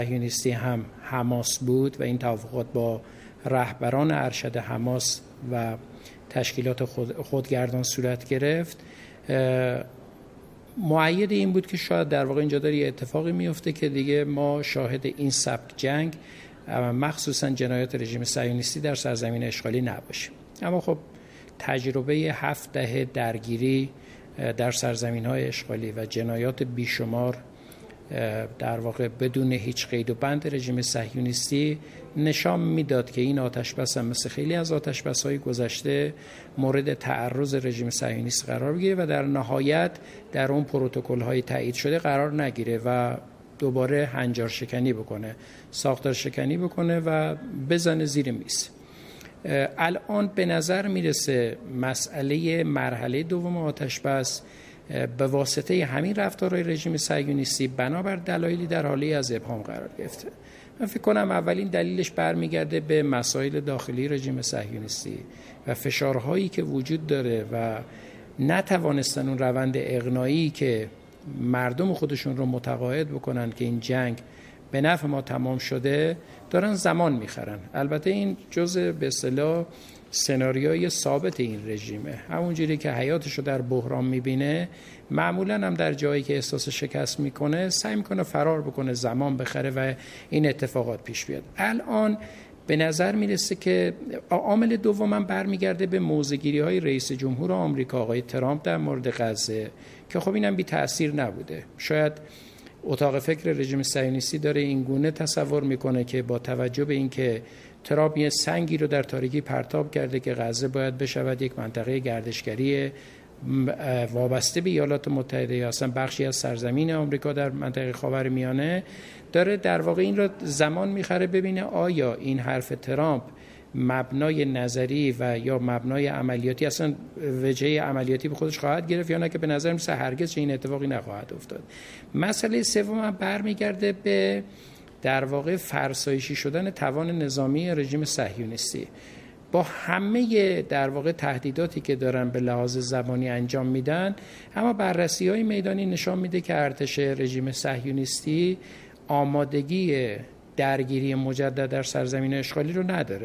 صهیونیستی هم حماس بود و این توافقات با رهبران ارشد حماس و تشکیلات خودگردان صورت گرفت، مؤید این بود که شاید در واقع اینجا داره یه اتفاقی میفته که دیگه ما شاهد این سبک جنگ مخصوصا جنایات رژیم صهیونیستی در سرزمین اشغالی نباشیم. اما خب تجربه 7 دهه درگیری در سرزمین‌های اشغالی و جنایات بیشمار در واقع بدون هیچ قید و بند رژیم صهیونیستی نشان میداد که این آتشبس هم مثل خیلی از آتشبس‌های گذشته مورد تعرض رژیم صهیونیست قرار بگیره و در نهایت در اون پروتکل‌های تایید شده قرار نگیره و دوباره هنجار شکنی بکنه، ساختار شکنی بکنه و بزنه زیر میز. الان به نظر میرسه مسئله مرحله دوم آتشبس به واسطه همین رفتارهای رژیم صهیونیستی بنابر دلایلی در حالی از ابهام قرار گرفته. من فکر کنم اولین دلیلش برمیگرده به مسائل داخلی رژیم صهیونیستی و فشارهایی که وجود داره و نتوانستن اون روند اقناعی که مردم خودشون رو متقاعد بکنن که این جنگ به نفع ما تمام شده دارن زمان میخرن. البته این جزء به اصطلاح سناریوی ثابت این رژیمه، همونجوری که حیاتش رو در بحران میبینه معمولا هم در جایی که احساس شکست میکنه سعی میکنه فرار بکنه، زمان بخره و این اتفاقات پیش بیاد. الان به نظر میرسه که عامل دومم برمیگرده به موضع‌گیری های رئیس جمهور آمریکا آقای ترامپ در مورد غزه که خب اینم بی تأثیر نبوده. شاید اتاق فکر رژیم صهیونیستی داره این گونه تصور میکنه که با توجه به اینکه ترامپ یه سنگی رو در تاریکی پرتاب کرده که غزه باید بشود یک منطقه گردشگری وابسته به ایالات متحده یا اصلا بخشی از سرزمین آمریکا در منطقه خاورمیانه، داره در واقع این رو زمان میخره ببینه آیا این حرف ترامپ مبنای نظری و یا مبنای عملیاتی اصلا وجهه عملیاتی به خودش خواهد گرفت یا نه، که به نظر میسه هرگز این اتفاقی نخواهد افتاد. مسئله سوم برمیگرده به در واقع فرسایشی شدن توان نظامی رژیم صهیونیستی. با همه در واقع تهدیداتی که دارن به لحاظ زبانی انجام میدن، اما بررسی‌های میدانی نشان میده که ارتش رژیم صهیونیستی آمادگی درگیری مجدد در سرزمین اشغالی رو نداره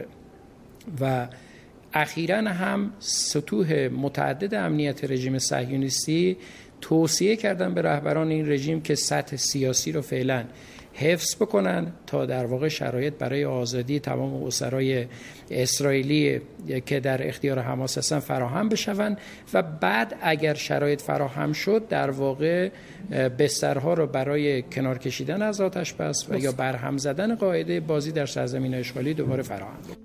و اخیراً هم سطوح متعدد امنیت رژیم صهیونیستی توصیه کردن به رهبران این رژیم که سطح سیاسی رو فعلاً حفظ بکنن تا در واقع شرایط برای آزادی تمام اسرای اسرائیلی که در اختیار حماس هستن فراهم بشون و بعد اگر شرایط فراهم شد در واقع بسترها رو برای کنار کشیدن از آتشبس و یا برهم زدن قاعده بازی در سرزمین اشغالی دوباره فراهم بکنن.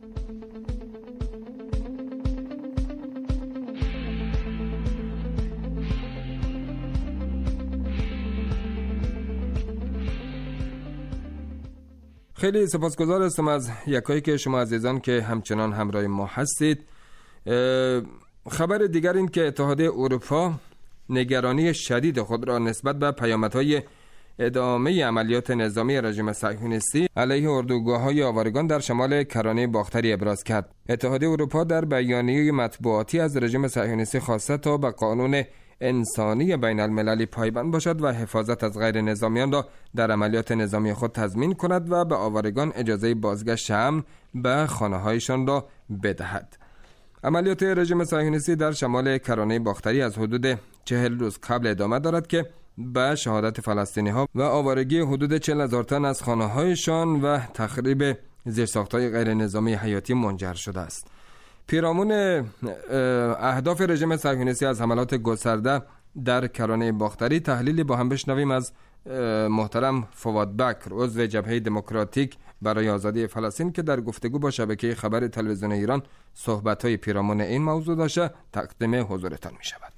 خیلی سپاسگزار هستم از یکایی شما عزیزان که همچنان همراه ما هستید. خبر دیگر این که اتحادیه اروپا نگرانی شدید خود را نسبت به پیامدهای ادامه عملیات نظامی رژیم صهیونیستی علیه اردوگاه‌های آوارگان در شمال کرانه باختری ابراز کرد. اتحادیه اروپا در بیانیه مطبوعاتی از رژیم صهیونیستی خواسته تا به قانون انسانی بین المللی پایبند باشد و حفاظت از غیر نظامیان را در عملیات نظامی خود تضمین کند و به آوارگان اجازه بازگشت امن به خانه‌هایشان را بدهد. عملیات رژیم صهیونیستی در شمال کرانه باختری از حدود 40 روز قبل ادامه دارد که به شهادت فلسطینی‌ها و آوارگی حدود 40,000 تن از خانه‌هایشان و تخریب زیرساخت‌های غیر نظامی حیاتی منجر شده است. پیرامون اهداف رژیم صهیونیستی از حملات گسترده در کرانه باختری، تحلیلی با هم بشنویم از محترم فواد بکر، عضو جبهه دموکراتیک برای آزادی فلسطین که در گفتگو با شبکه خبر تلویزیون ایران صحبت‌های پیرامون این موضوع داشته تقدیم حضورتان می‌شود.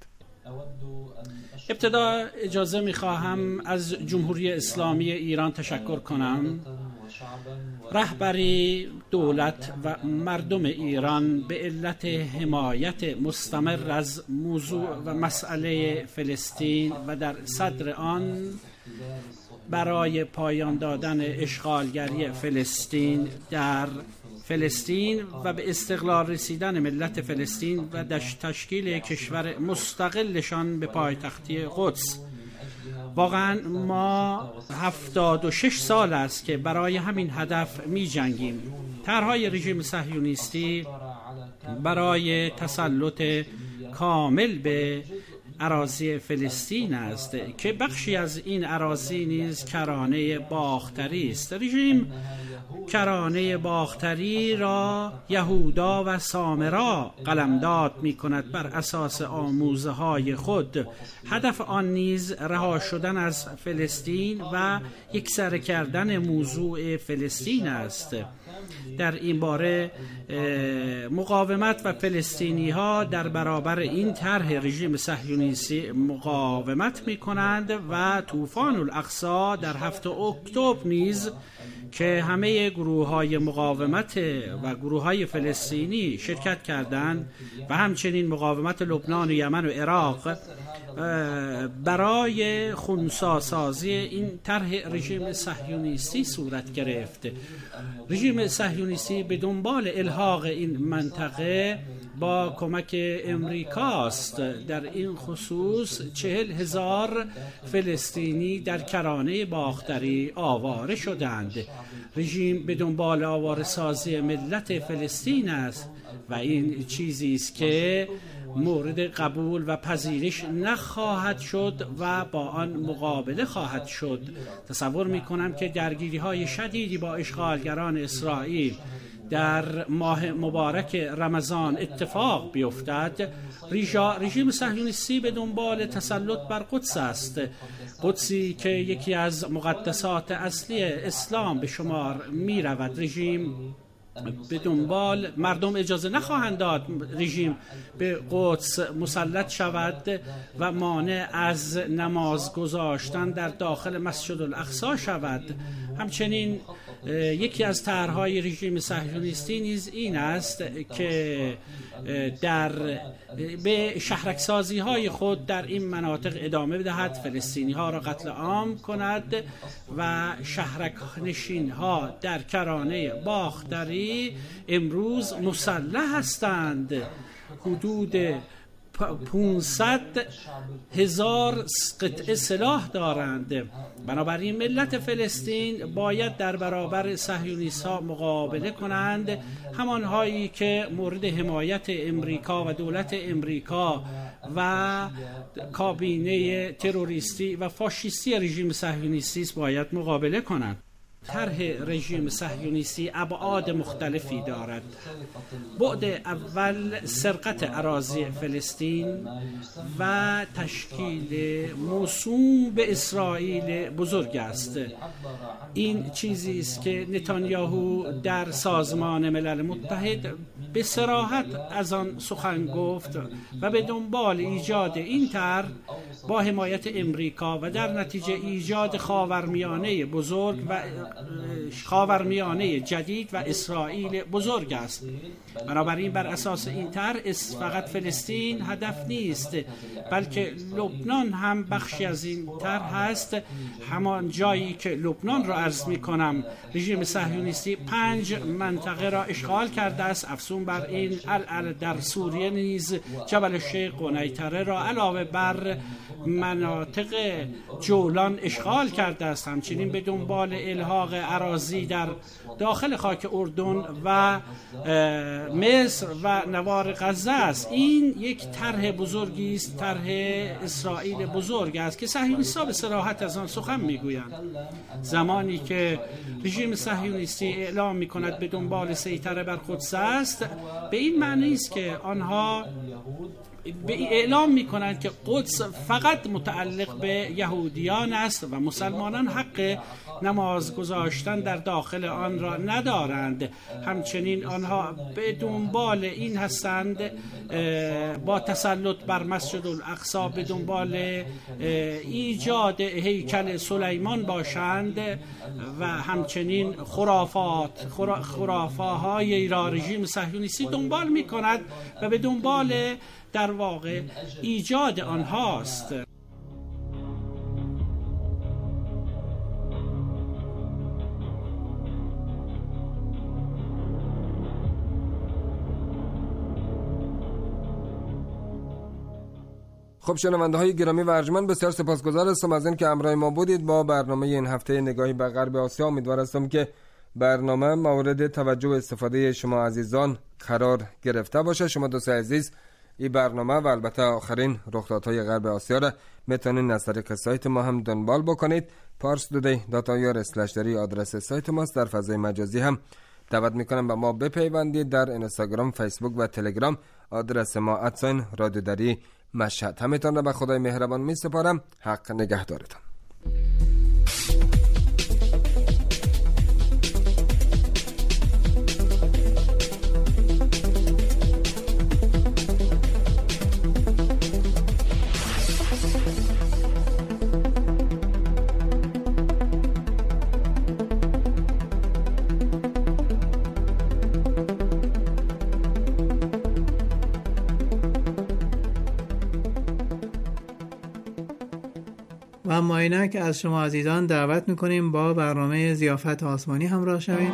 ابتدا اجازه می‌خواهم از جمهوری اسلامی ایران تشکر کنم. رهبری دولت و مردم ایران به علت حمایت مستمر از موضوع و مسئله فلسطین و در صدر آن برای پایان دادن اشغالگری فلسطین در فلسطین و به استقلال رسیدن ملت فلسطین و تشکیل کشور مستقلشان به پایتختی قدس واقعا ما 76 سال است که برای همین هدف می جنگیم. طرحهای رژیم صهیونیستی برای تسلط کامل به اراضی فلسطین است که بخشی از این اراضی نیز کرانه باختری است. رژیم کرانه باختری را یهودا و سامرا قلمداد می کند بر اساس آموزه های خود. هدف آن نیز رها شدن از فلسطین و یکسره کردن موضوع فلسطین است. در این باره مقاومت و فلسطینی ها در برابر این طرح رژیم صهیونیستی مقاومت می کنند و طوفان الاقصی در 7 اکتبر نیز که همه گروه های مقاومت و گروه های فلسطینی شرکت کردند و همچنین مقاومت لبنان و یمن و عراق برای خنثی سازی این طرح رژیم صهیونیستی صورت گرفت. رژیم صهیونیستی به دنبال الحاق این منطقه با کمک امریکاست. در این خصوص 40,000 فلسطینی در کرانه باختری آواره شدند. رژیم به دنبال آواره سازی ملت فلسطین است و این چیزی است که مورد قبول و پذیرش نخواهد شد و با آن مقابله خواهد شد. تصور می‌کنم که درگیری‌های شدیدی با اشغالگران اسرائیل در ماه مبارک رمضان اتفاق بیفتد. رژیم صهیونیستی به دنبال تسلط بر قدس است، قدسی که یکی از مقدسات اصلی اسلام به شمار می رود. رژیم به دنبال مردم اجازه نخواهند داد رژیم به قدس مسلط شود و مانع از نماز گذاشتن در داخل مسجد الاقصی شود. همچنین یکی از طرحهای رژیم صهیونیستی نیز این است که به شهرکسازی های خود در این مناطق ادامه بدهد، فلسطینی ها را قتل عام کند و شهرک نشین ها در کرانه باختری امروز مسلح هستند. حدود 500,000 قطعه سلاح دارند. بنابراین ملت فلسطین باید در برابر صهیونیست‌ها مقابله کنند، همانهایی که مورد حمایت امریکا و دولت امریکا و کابینه تروریستی و فاشیستی رژیم صهیونیستی باید مقابله کنند. طرح رژیم صهیونیستی ابعاد مختلفی دارد. بعد اول سرقت اراضی فلسطین و تشکیل موسوم به اسرائیل بزرگ است. این چیزی است که نتانیاهو در سازمان ملل متحد به صراحت از آن سخن گفت و به دنبال ایجاد این طرح با حمایت امریکا و در نتیجه ایجاد خاورمیانه بزرگ و خاورمیانه جدید و اسرائیل بزرگ است. بنابراین بر اساس این طرح فقط فلسطین هدف نیست، بلکه لبنان هم بخشی از این طرح است. همان جایی که لبنان را عرض می کنم رژیم صهیونیستی 5 منطقه را اشغال کرده است. افزون بر این در سوریه نیز جبل الشیخ و نیتره را علاوه بر مناطق جولان اشغال کرده است. همچنین به دنبال الحاق اراضی در داخل خاک اردن و مصر و نوار غزه است. این یک طرح بزرگی است، طرح اسرائیل بزرگ است که صهیونیست‌ها به صراحت از آن سخن میگویند. زمانی که رژیم صهیونیستی اعلام میکند به دنبال سیطره بر قدس است، به این معنی است که آنها اعلام می‌کنند که قدس فقط متعلق به یهودیان است و مسلمانان حق نماز گذاشتن در داخل آن را ندارند. همچنین آنها به دنبال این هستند با تسلط بر مسجد الاقصی به دنبال ایجاد هیکل سلیمان باشند و همچنین خرافاهای را رژیم صهیونیستی دنبال می‌کند و به دنبال در واقع ایجاد آنهاست. خب شنونده های گرامی و ارجمند، بسیار سپاسگزار هستم از این که همراه ما بودید با برنامه این هفته نگاهی به غرب آسیا. امیدوار هستم که برنامه مورد توجه و استفاده شما عزیزان قرار گرفته باشه. شما دوستان عزیز این برنامه و البته آخرین رخدادهای غرب آسیا را میتونید از طریق سایت ما هم دنبال بکنید. parstoday.ir/dari آدرس سایت ماست. در فضای مجازی هم دعوت میکنم به ما بپیوندید. در اینستاگرام، فیسبوک و تلگرام آدرس ما @رادیودری مشهد. همتون را به خدای مهربان می سپارم. حق نگهدارتان. و اما اینک از شما عزیزان دعوت میکنیم با برنامه ضیافت آسمانی همراه شویم.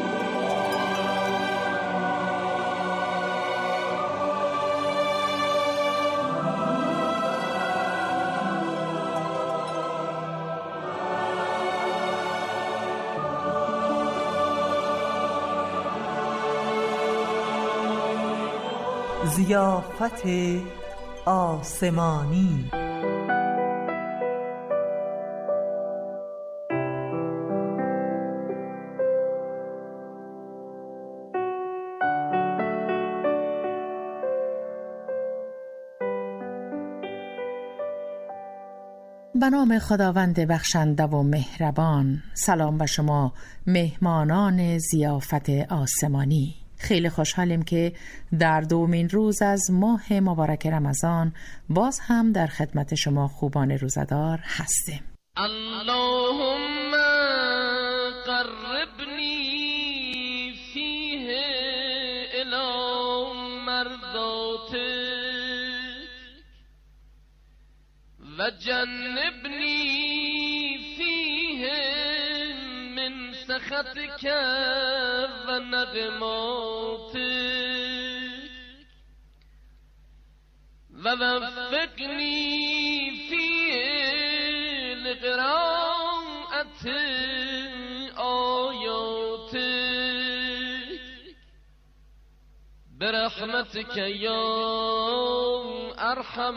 ضیافت آسمانی. به نام خداوند بخشنده و مهربان. سلام به شما مهمانان ضیافت آسمانی. خیلی خوشحالیم که در دومین روز از ماه مبارک رمضان باز هم در خدمت شما خوبان روزدار هستیم. اللهم قربنی فیه الی مرضاتک و جنبنی فیه من سخطک و نقماتک و وفقنی فیه لقراءت آیاتک برحمتک یا ارحم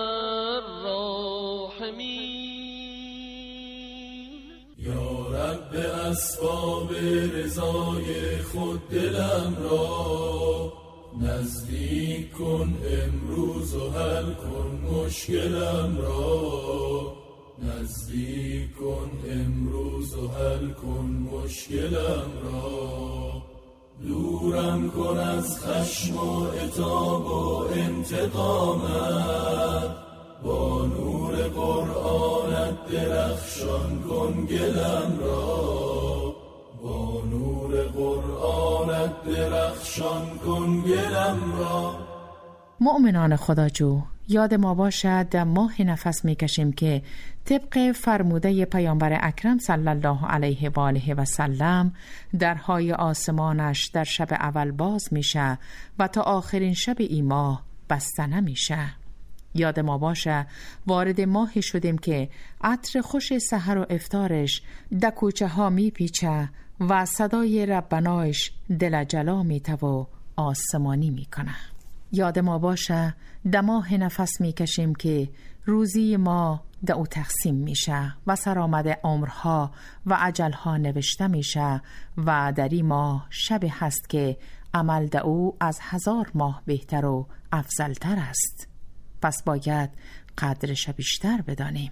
الراحمین. یا رب اسباب رضای خود دلم را نزدیک کن امروز و حل کن مشکلم را. نزدیک کن امروز و حل کن مشکلم را. دورم کن از خشم و عتاب و انتقامت. با نور قرآنت درخشان کن گلم را. با نور قرآنت درخشان کن گلم را. مؤمنان خداجو، یاد ما باشد در ماه نفس میکشیم که طبق فرموده پیامبر اکرم صلی الله علیه و آله و سلم درهای آسمانش در شب اول باز میشه و تا آخرین شب این ماه بسته نمیشه. یاد ما باشه وارد ماهی شدیم که عطر خوش سحر و افطارش در کوچه ها میپیچه و صدای ربنایش دل جلا میته و آسمانی میکنه. یاد ما باشه در ماه نفس میکشیم که روزی ما در او تقسیم میشه و سرآمد عمرها و اجلها نوشته میشه و در این ماه شبی هست که عمل در او از 1000 ماه بهتر و افضلتر است. پس باید قدرش بیشتر بدانیم.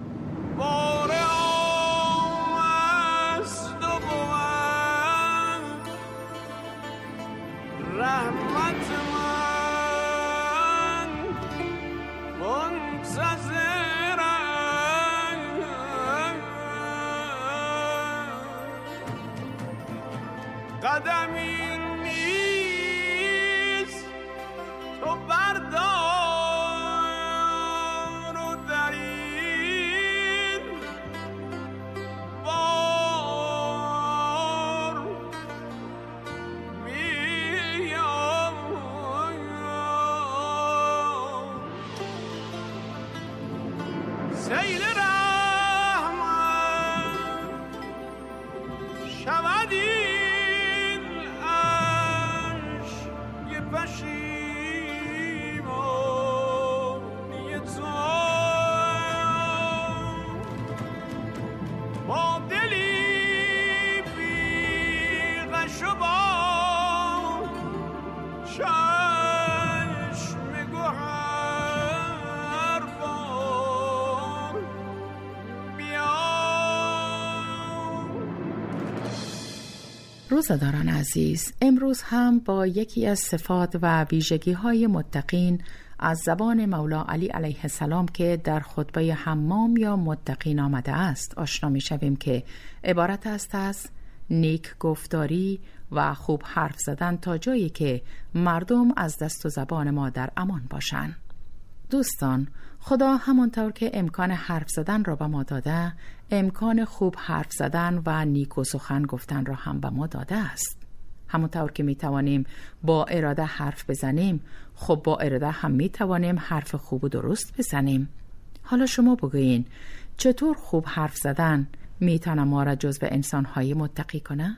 قدمی نیست تو بردار و در این بار میام. روزداران عزیز، امروز هم با یکی از صفات و ویژگی‌های متقین از زبان مولا علی علیه السلام که در خطبه حمام یا متقین آمده است آشنا می‌شویم که عبارت است از نیک گفتاری و خوب حرف زدن تا جایی که مردم از دست و زبان ما در امان باشند. دوستان، خدا همانطور که امکان حرف زدن را به ما داده، امکان خوب حرف زدن و نیک و سخن گفتن را هم به ما داده است. همانطور که می توانیم با اراده حرف بزنیم، خب با اراده هم می توانیم حرف خوب و درست بزنیم. حالا شما بگویین چطور خوب حرف زدن می تونه ما را جزو انسان‌های متقی کنه؟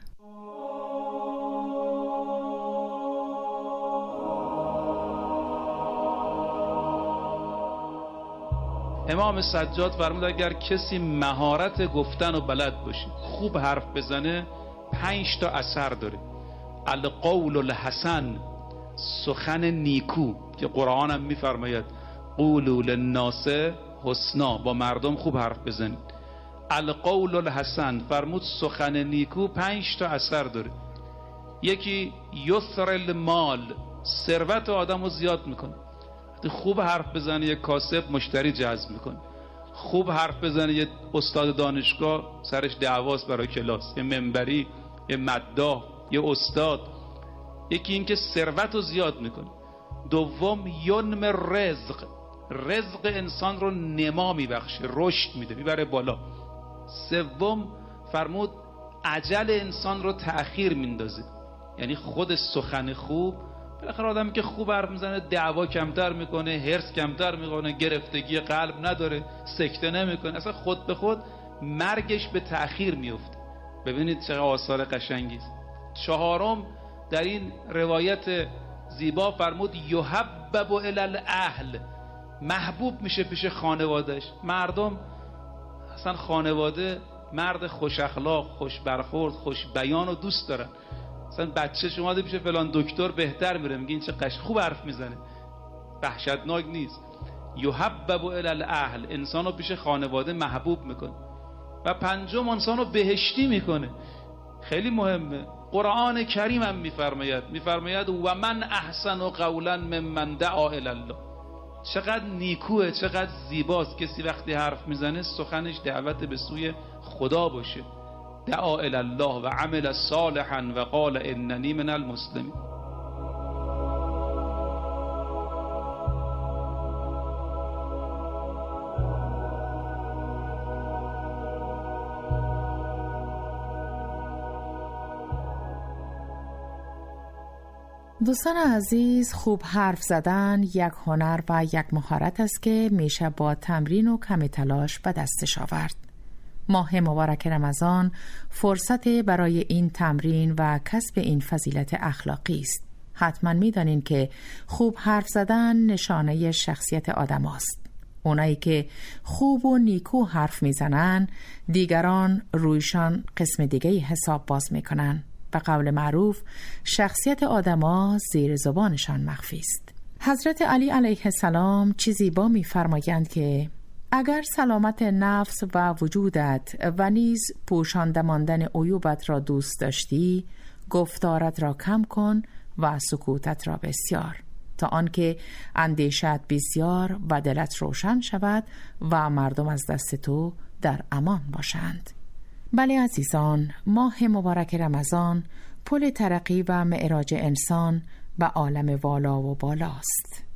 امام سجاد فرمود اگر کسی مهارت گفتن و بلد باشه، خوب حرف بزنه، 5 تا اثر داره. القول الحسن، سخن نیکو که قرآن هم میفرماید قولوا للناس حسنا، با مردم خوب حرف بزنید. القول الحسن فرمود سخن نیکو 5 تا اثر داره. یکی یسر المال، ثروت آدمو زیاد میکنه. خوب حرف بزنه یک کاسب مشتری جذب میکنه. خوب حرف بزنه یک استاد دانشگاه سرش دعواست برای کلاس، یه منبری، یه مداح، یه استاد. یکی این که ثروت رو زیاد میکنه. دوم ینم رزق، رزق انسان رو نما میبخشه، رشد میده، میبره بالا. سوم فرمود اجل انسان رو تأخیر میندازه. یعنی خود سخن خوب، بالاخره آدمی که خوب حرف میزنه دعوا کمتر میکنه، هرس کمتر میکنه، گرفتگی قلب نداره، سکته نمیکنه، اصلا خود به خود مرگش به تأخیر میفته. ببینید چه آثار قشنگی است. چهارم در این روایت زیبا فرمود یحبب الی الاهل، محبوب میشه پیش خانوادهش. مردم اصلا خانواده مرد خوش اخلاق، خوش برخورد، خوش بیان و دوست دارن. مثلا بچه شما پیش فلان دکتر بهتر میره، میگه این چه خوب حرف میزنه، وحشتناک نیست. یحبب الی الاهل، انسانو پیش خانواده محبوب میکنه. و پنجم انسانو بهشتی میکنه. خیلی مهمه. قرآن کریم هم میفرماید و من احسن قولا ممن دعا الی الله. چقدر نیکوه، چقدر زیباست کسی وقتی حرف میزنه سخنش دعوت به سوی خدا باشه. دعا الی الله و عمل صالحا و قال اننی من المسلمین. دوستان عزیز، خوب حرف زدن یک هنر و یک مهارت است که میشه با تمرین و کمی تلاش به دستش آورد. ماه مبارک رمضان فرصت برای این تمرین و کسب این فضیلت اخلاقی است. حتما میدانین که خوب حرف زدن نشانه شخصیت آدم است. اونایی که خوب و نیکو حرف میزنن، دیگران رویشان قسم دیگه حساب باز میکنن. به قول معروف شخصیت آدما زیر زبانشان مخفی است. حضرت علی علیه السلام چیزی با میفرمایند که اگر سلامت نفس و وجودت و نیز پوشانده ماندن عیوبت را دوست داشتی، گفتارت را کم کن و سکوتت را بسیار، تا آنکه اندیشت بسیار و دلت روشن شود و مردم از دست تو در امان باشند. بله عزیزان، ماه مبارک رمضان پل ترقی و معراج انسان به عالم والا و بالاست.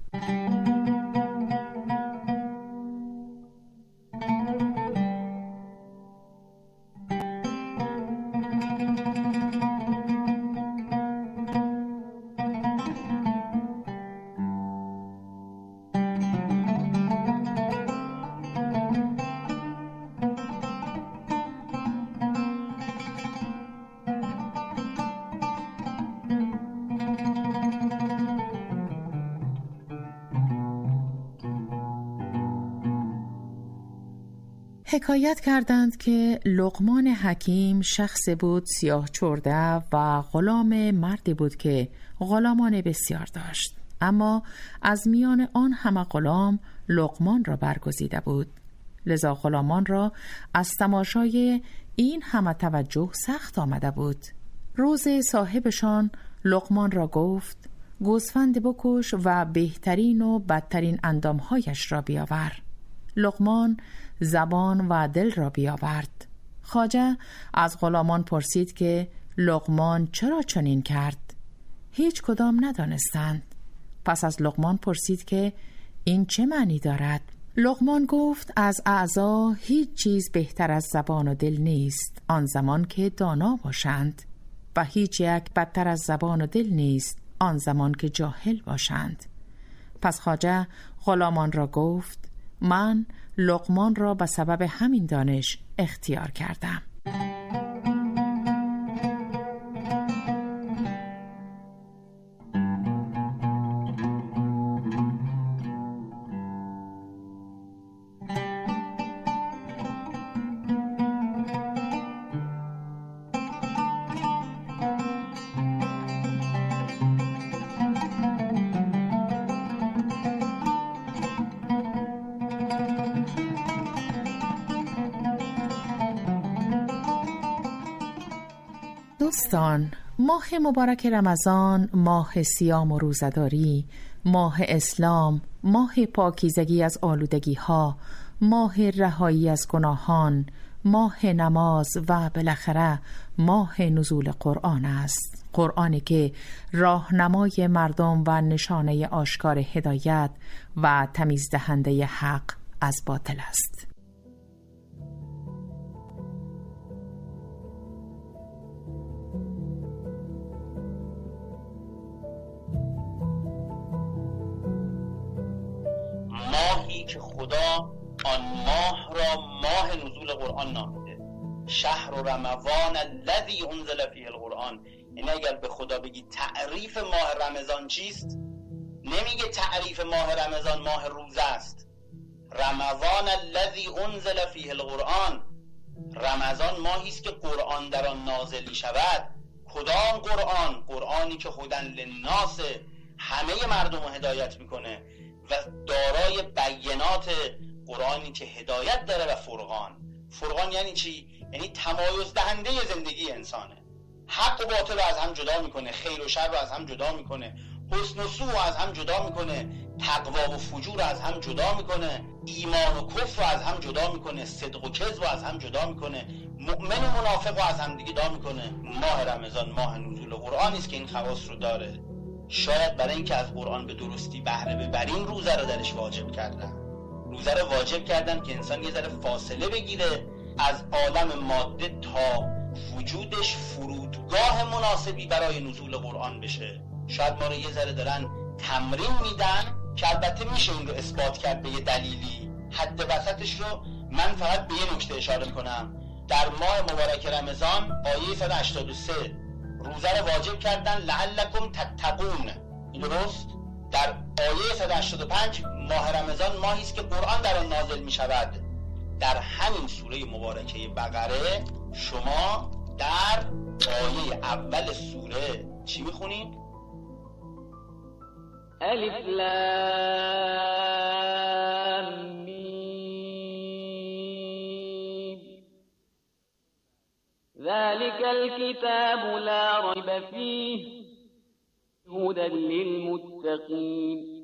حکایت کردند که لقمان حکیم شخص بود سیاه چرده و غلام مردی بود که غلامان بسیار داشت، اما از میان آن همه غلام لقمان را برگزیده بود. لذا غلامان را از تماشای این همه توجه سخت آمده بود. روز صاحبشان لقمان را گفت گوسفند بکش و بهترین و بدترین اندامهایش را بیاور. لقمان زبان و دل را بیاورد. خواجه از غلامان پرسید که لقمان چرا چنین کرد؟ هیچ کدام ندانستند. پس از لقمان پرسید که این چه معنی دارد؟ لقمان گفت از اعضا هیچ چیز بهتر از زبان و دل نیست آن زمان که دانا باشند و هیچ یک بدتر از زبان و دل نیست آن زمان که جاهل باشند. پس خواجه غلامان را گفت من لقمان را به سبب همین دانش اختیار کردم. دوستان، ماه مبارک رمضان، ماه صیام و روزه‌داری، ماه اسلام، ماه پاکیزگی از آلودگی ها، ماه رهایی از گناهان، ماه نماز و بالاخره ماه نزول قرآن است. قرآنی که راهنمای مردم و نشانه آشکار هدایت و تمیز دهنده حق از باطل است. ماهی که خدا آن ماه را ماه نزول قرآن نامیده، شهر رمضان الذی انزل فیه القرآن. یعنی اگر به خدا بگی تعریف ماه رمضان چیست، نمیگه تعریف ماه رمضان ماه روزه است. رمضان الذی انزل فیه القرآن، رمضان ماهی است که قرآن در آن نازل شود. کدام قرآن؟ قرآنی که هدی للناس، همه مردم رو هدایت میکنه و دارای بینات، قرآنی که هدایت داره و فرقان. فرقان یعنی چی؟ یعنی تمایز دهنده زندگی انسانه. حق و باطل رو از هم جدا میکنه، خیر و شر رو از هم جدا میکنه، حسن و سوء رو از هم جدا میکنه، تقوا و فجور رو از هم جدا میکنه، ایمان و کفر رو از هم جدا میکنه، صدق و کذب رو از هم جدا میکنه، مؤمن و منافق رو از هم دیگه جدا میکنه. ماه رمضان ماه نزول قرآنی است که این خواص رو داره. شاید برای اینکه از قرآن به درستی بهره ببریم روزه رو درش واجب کردن. روزه رو واجب کردن که انسان یه ذره فاصله بگیره از عالم ماده تا وجودش فرودگاه مناسبی برای نزول قرآن بشه. شاید ما رو یه ذره دارن تمرین میدن که البته میشه این رو اثبات کرد به یه دلیلی. حد وسطش رو من فقط به یه نکته اشاره میکنم. در ماه مبارک رمضان آیه 183 روزه رو واجب کردن لعلکم تتقون. این درست؟ در آیه 185 ماه رمضان ماهی است که قرآن در آن نازل می شود. در همین سوره مبارکه بقره شما در آیه اول سوره چی میخونید؟ الف لام میم ذلك الكتاب لا ريب فيه هدى للمتقين.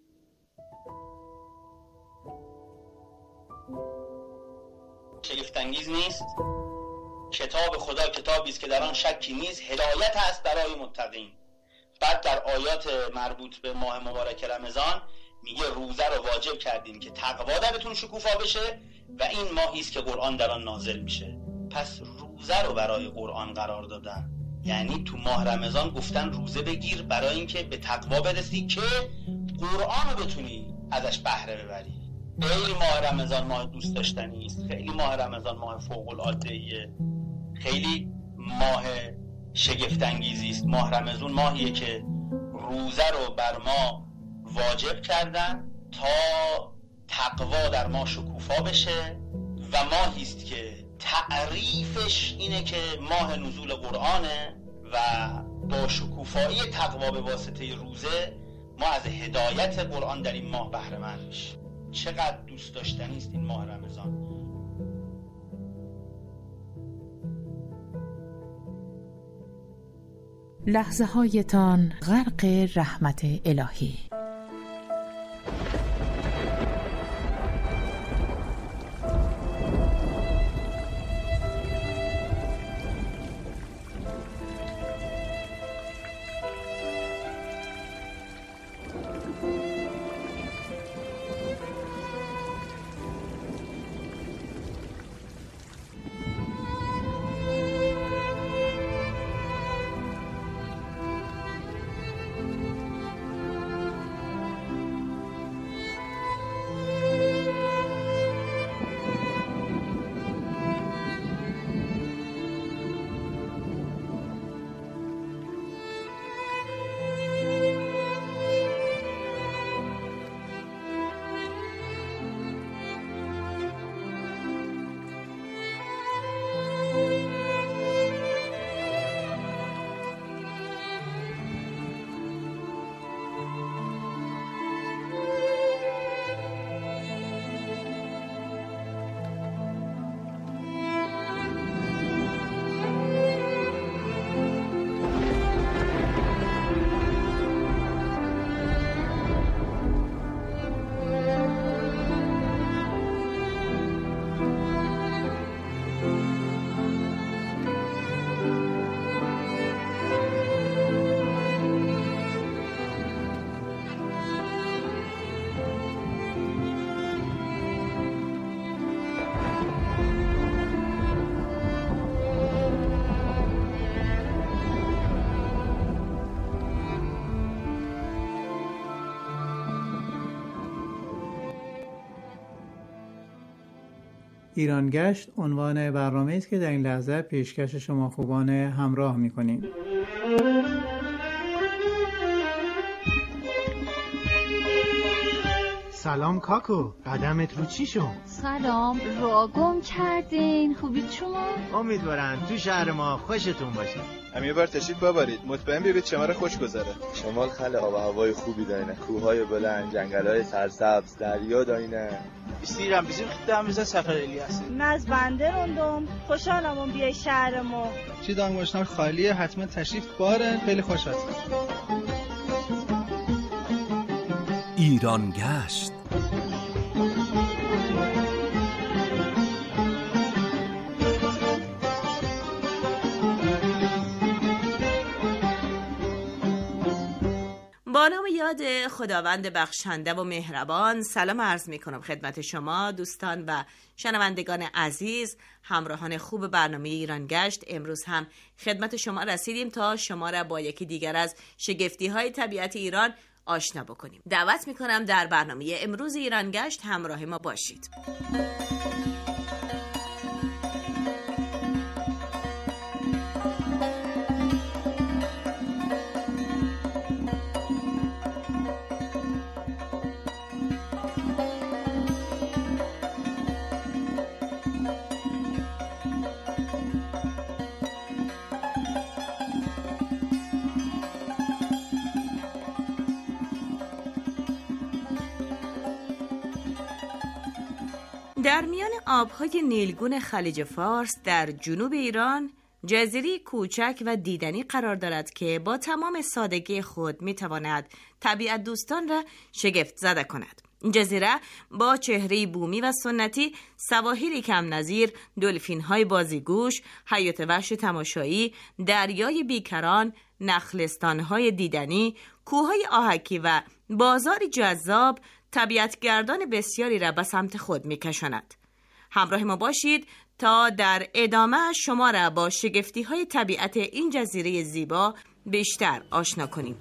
شگفت‌انگیز نیست؟ کتاب خدا کتابی است که در آن شکی نیست، هدایت است برای متقین. بعد در آیات مربوط به ماه مبارک رمضان میگه روزه رو واجب کردیم که تقوا درتون شکوفا بشه و این ماهی است که قرآن در آن نازل میشه. پس روزه رو برای قرآن قرار دادن، یعنی تو ماه رمضان گفتن روزه بگیر برای اینکه به تقوا برسی که قرآن رو بتونی ازش بهره ببری. خیلی ماه رمضان ماه دوست داشتنی است، خیلی ماه رمضان ماه فوق العاده‌ایه، خیلی ماه شگفت انگیزی است. ماه رمضان ماهیه که روزه رو بر ما واجب کردن تا تقوا در ما شکوفا بشه و ماهی است که تعریفش اینه که ماه نزول قرآنه و با شکوفایی تقوا به واسطه روزه ما از هدایت قرآن در این ماه بهره مند میشیم. چقدر دوست داشتنی است این ماه رمضان. لحظه هایتان غرق رحمت الهی. ایرانگشت عنوان برنامه است که در این لحظه پیشکش شما خوبان همراه می‌کنیم. سلام کاکو، قدمت رو چی شد؟ سلام، راه گم کردین. خوبید شما؟ امیدوارم تو شهر ما خوشتون باشه. یه بار تشریف ببرید، مطمئن ببینید شما رو خوش گذره. شمال خیلی آب و هوای خوبی داره، کوههای بلند، جنگل‌های سرسبز، دریا داینه. استیرم bizim خدامıza سفر الیاس. از بنده روندم، خوشحالم بیای شهر ما. چی دانگوشتار خالیه، حتما تشریف باره، خیلی خوش هستم. ایرانگشت. با نام یاد خداوند بخشنده و مهربان سلام عرض می کنم خدمت شما دوستان و شنوندگان عزیز، همراهان خوب برنامه ایرانگشت. امروز هم خدمت شما رسیدیم تا شما را با یکی دیگر از شگفتی های طبیعت ایران آشنا بکنیم. دعوت می کنم در برنامه امروز ایرانگشت همراه ما باشید. در میان آبهای نیلگون خلیج فارس در جنوب ایران جزیره کوچک و دیدنی قرار دارد که با تمام سادگی خود میتواند طبیعت دوستان را شگفت زده کند. این جزیره با چهره بومی و سنتی، سواحلی کم نظیر، دلفین‌های بازیگوش، حیات وحش تماشایی، دریای بیکران، نخلستان‌های دیدنی، کوههای آهکی و بازاری جذاب طبیعتگردان بسیاری را به سمت خود می‌کشاند. همراه ما باشید تا در ادامه شما را با شگفتی‌های طبیعت این جزیره زیبا بیشتر آشنا کنیم.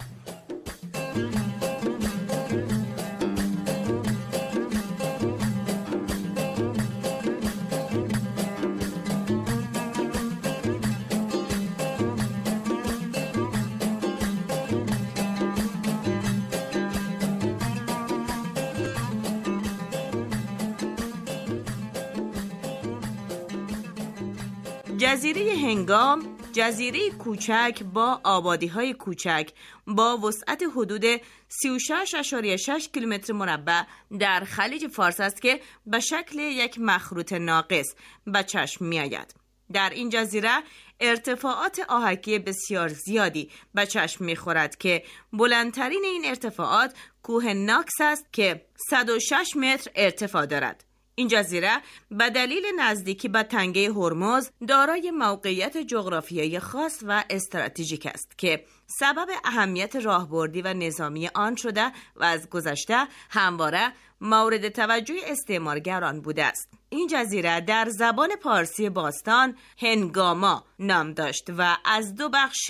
جزیره هنگام، جزیره کوچک با آبادی‌های کوچک با وسعت حدود 36.6 کیلومتر مربع در خلیج فارس است که به شکل یک مخروط ناقص به چشم می‌آید. در این جزیره ارتفاعات آهکی بسیار زیادی به چشم می‌خورد که بلندترین این ارتفاعات کوه ناکس است که 106 متر ارتفاع دارد. این جزیره به دلیل نزدیکی به تنگه هرمز دارای موقعیت جغرافیایی خاص و استراتژیک است که سبب اهمیت راهبردی و نظامی آن شده و از گذشته همواره مورد توجه استعمارگران بوده است. این جزیره در زبان پارسی باستان هنگاما نام داشت و از دو بخش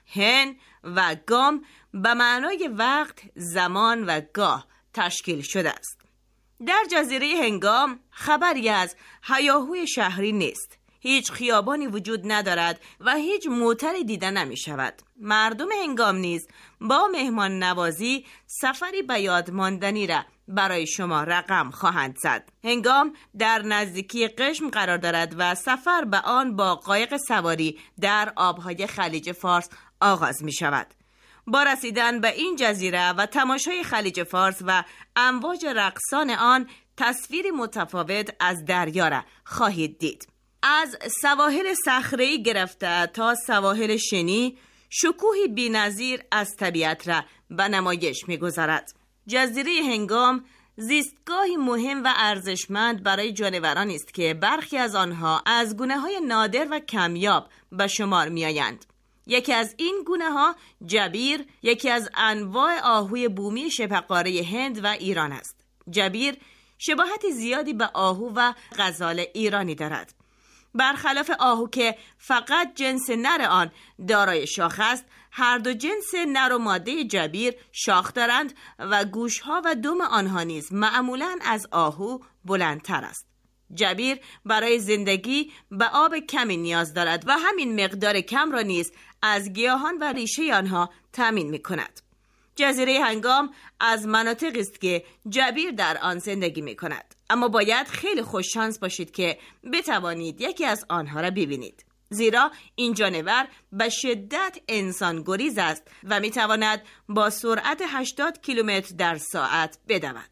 هن و گام به معنای وقت، زمان و گاه تشکیل شده است. در جزیره هنگام خبری از هیاهوی شهری نیست. هیچ خیابانی وجود ندارد و هیچ موتری دیده نمی شود. مردم هنگام نیز با مهمان نوازی سفری به یاد ماندنی را برای شما رقم خواهند زد. هنگام در نزدیکی قشم قرار دارد و سفر به آن با قایق سواری در آبهای خلیج فارس آغاز می شود. با رسیدن به این جزیره و تماشای خلیج فارس و امواج رقصان آن تصویری متفاوت از دریا را خواهید دید. از سواحل صخره‌ای گرفته تا سواحل شنی شکوهی بی‌نظیر از طبیعت را به نمایش می‌گذارد. جزیره هنگام زیستگاهی مهم و ارزشمند برای جانوران است که برخی از آنها از گونه‌های نادر و کمیاب به شمار می‌آیند. یکی از این گونه‌ها جبیر، یکی از انواع آهوی بومی شبه قاره هند و ایران است. جبیر شباهت زیادی به آهو و غزال ایرانی دارد. برخلاف آهو که فقط جنس نر آن دارای شاخ است، هر دو جنس نر و ماده جبیر شاخ دارند و گوشها و دم آنها نیز معمولاً از آهو بلندتر است. جبیر برای زندگی به آب کمی نیاز دارد و همین مقدار کم را نیز از گیاهان و ریشه آنها تامین می کند. جزیره هنگام از مناطقی است که جبیر در آن زندگی می کند، اما باید خیلی خوش شانس باشید که بتوانید یکی از آنها را ببینید، زیرا این جانور به شدت انسان گریز است و می تواند با سرعت 80 کیلومتر در ساعت بدود.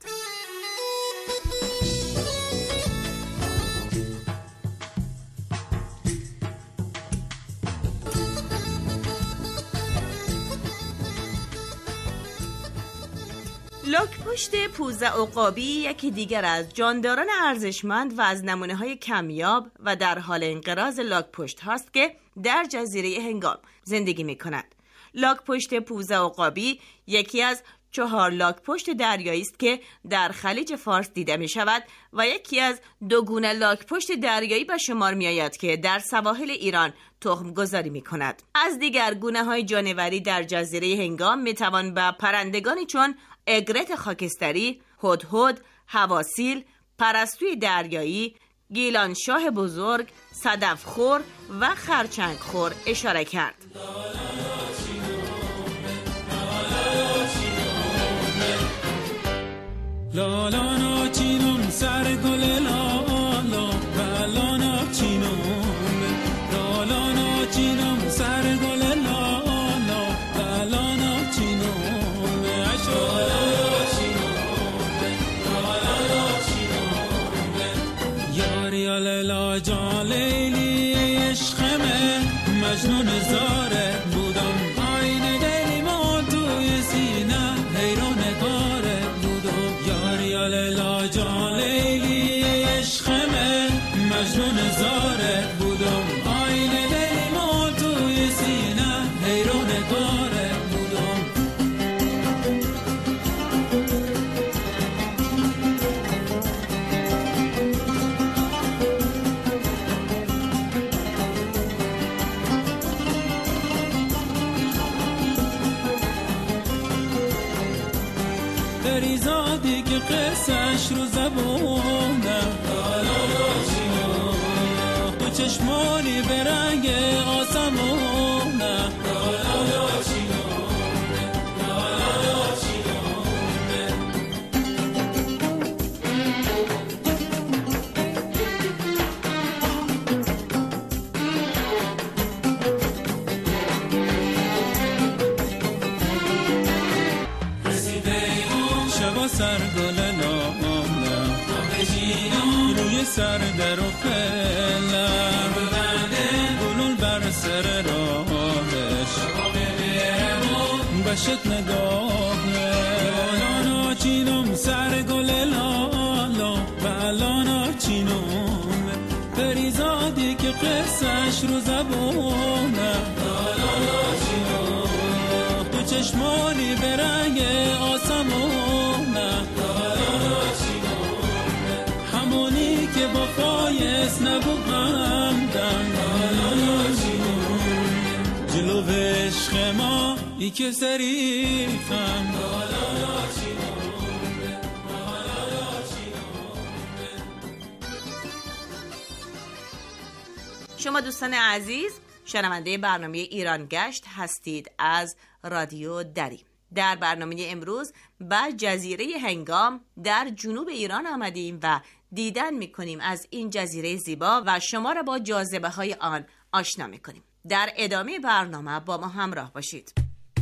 لاک‌پشت پوزه عقابی یکی دیگر از جانداران ارزشمند و از نمونه‌های کمیاب و در حال انقراض لاک‌پشت هاست که در جزیره هنگام زندگی می‌کند. لاک‌پشت پوزه عقابی یکی از 4 لاک‌پشت دریایی است که در خلیج فارس دیده می‌شود و یکی از 2 گونه لاک‌پشت دریایی به شمار می‌آید که در سواحل ایران تخم گذاری می‌کند. از دیگر گونه‌های جانوری در جزیره هنگام می‌توان به پرندگانی چون اگرت خاکستری، هدهد، هواسیل، پرستوی دریایی، گیلانشاه بزرگ، صدفخور و خرچنگخور اشاره کرد. لالانا چینون سر گل لالا لالانا چینون لالانا چینون سر گل لالا لالانا چینون لالانا چینون یاری لالا جان لیلی عشقمه مجنون زاره بودم آینه دلی ما توی سینه حیران کاره لالا جان لیلی عشقمه مجنون زاره بودم آینه دلی ما توی سینه حیران کاره بودم. دریزادی که قصهش رو زبونه تو چشمانی به رنگ آسمونه سرگل نامه روی سر در و پلم چشت نگاهه لانا چینم سر گل لالا بالانا چینم پریزادی که قصهش رو زبونه لالا چینم تو چشمانی به رنگ آسمونه لالا چینم همونی که با فایز نبو همدن لالا چینم جلو عشق ما ای که سریخم لالا چینم. شما دوستان عزیز شنونده برنامه ایران گشت هستید از رادیو دری. در برنامه امروز به جزیره هنگام در جنوب ایران آمدیم و دیدن میکنیم از این جزیره زیبا و شما را با جاذبه های آن آشنا میکنیم. در ادامه برنامه با ما همراه باشید.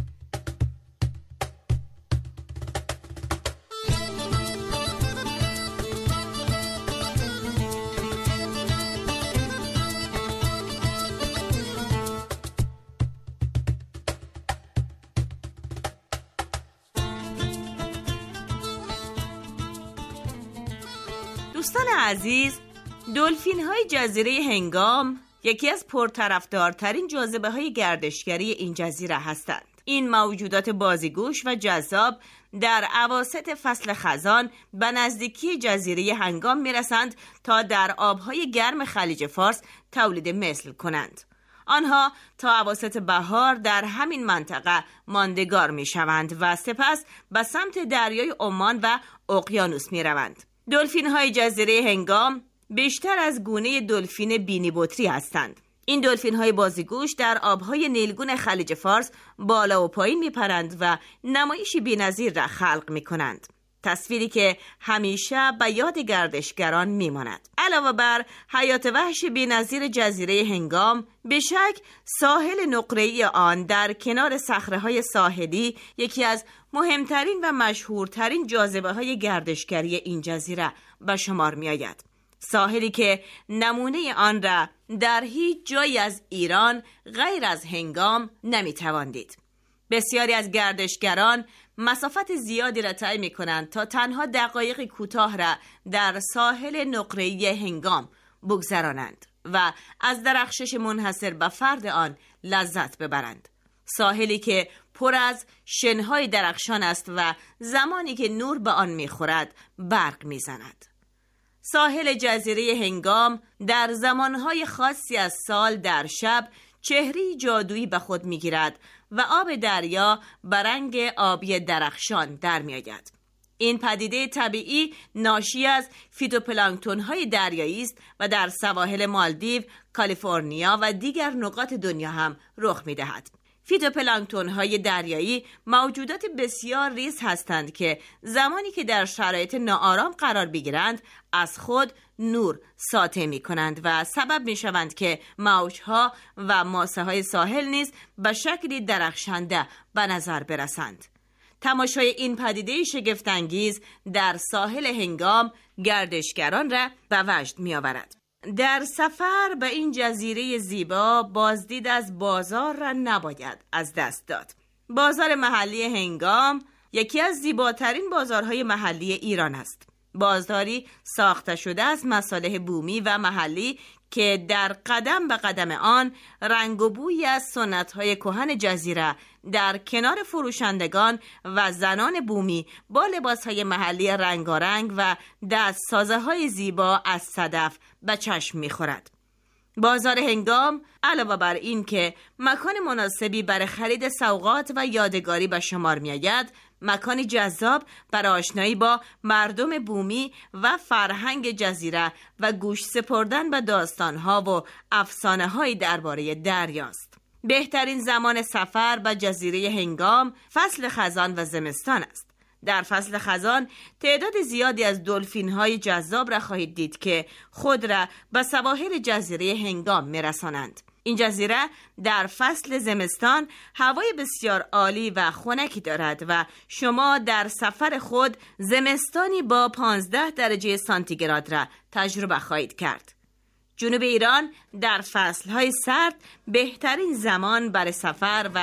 دوستان عزیز، دلفین های جزیره هنگام یکی از پرطرفدارترین جاذبه های گردشگری این جزیره هستند. این موجودات بازیگوش و جذاب در اواسط فصل خزان به نزدیکی جزیره هنگام میرسند تا در آبهای گرم خلیج فارس تولید مثل کنند. آنها تا اواسط بهار در همین منطقه ماندگار میشوند و سپس به سمت دریای عمان و اقیانوس میروند. دلفین های جزیره هنگام بیشتر از گونه دلفین بینی بطری هستند. این دلفین های بازیگوش در آبهای نیلگون خلیج فارس بالا و پایین میپرند و نمایشی بی‌نظیر را خلق میکنند. تصویری که همیشه به یاد گردشگران میماند. علاوه بر حیات وحش بی‌نظیر جزیره هنگام، به شک ساحل نقره‌ای آن در کنار صخره‌های ساحلی یکی از مهمترین و مشهورترین جاذبه‌های گردشگری این جزیره به شمار می‌آید. ساحلی که نمونه آن را در هیچ جایی از ایران غیر از هنگام نمی‌توان دید. بسیاری از گردشگران مسافت زیادی را طی می‌کنند تا تنها دقایق کوتاه را در ساحل نقره‌ای هنگام بگذرانند و از درخشش منحصر به فرد آن لذت ببرند. ساحلی که پر از شنهای درخشان است و زمانی که نور به آن می‌خورد برق می‌زند. ساحل جزیره هنگام در زمانهای خاصی از سال در شب چهره‌ای جادویی به خود می‌گیرد و آب دریا به رنگ آبی درخشان در می‌آید. این پدیده طبیعی ناشی از فیتوپلانکتون‌های دریایی است و در سواحل مالدیو، کالیفرنیا و دیگر نقاط دنیا هم رخ می‌دهد. فیتوپلانکتون‌های دریایی موجودات بسیار ریز هستند که زمانی که در شرایط ناآرام قرار بگیرند از خود نور ساطع می‌کنند و سبب می‌شوند که موج‌ها و ماسه‌های ساحل نیز به شکلی درخشنده به نظر برسند. تماشای این پدیده شگفت‌انگیز در ساحل هنگام گردشگران را به وجد می‌آورد. در سفر به این جزیره زیبا بازدید از بازار را نباید از دست داد. بازار محلی هنگام یکی از زیباترین بازارهای محلی ایران است. بازاری ساخته شده از مصالح بومی و محلی که در قدم به قدم آن رنگ و بویی از سنت‌های کهن جزیره در کنار فروشندگان و زنان بومی با لباس‌های محلی رنگارنگ و دستسازه‌های زیبا از صدف به چشم می‌خورد. بازار هنگام علاوه بر این که مکان مناسبی برای خرید سوغات و یادگاری به شمار می‌آید، مکانی جذاب برای آشنایی با مردم بومی و فرهنگ جزیره و گوش سپردن به داستان‌ها و افسانه‌های درباره دریاست. بهترین زمان سفر به جزیره هنگام فصل خزان و زمستان است. در فصل خزان تعداد زیادی از دلفین‌های جذاب را خواهید دید که خود را به سواحل جزیره هنگام می‌رسانند. این جزیره در فصل زمستان هوای بسیار عالی و خنکی دارد و شما در سفر خود زمستانی با 15 درجه سانتیگراد را تجربه خواهید کرد. جنوب ایران در فصلهای سرد بهترین زمان برای سفر و